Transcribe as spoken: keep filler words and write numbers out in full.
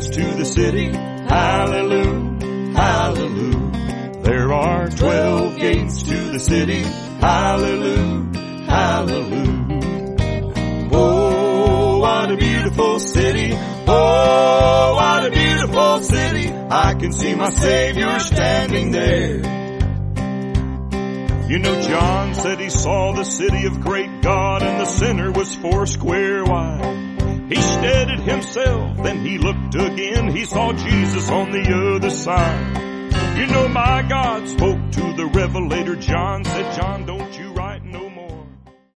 gates to the city. Hallelujah, hallelujah. There are twelve gates to the city. Hallelujah, hallelujah. Oh, what a beautiful city. Oh, what a beautiful city. I can see my Savior standing there. You know, John said he saw the city of great God, and the sinner was four square wide. He steadied himself, then he looked again. He saw Jesus on the other side. You know, my God spoke to the revelator John, said, John, don't you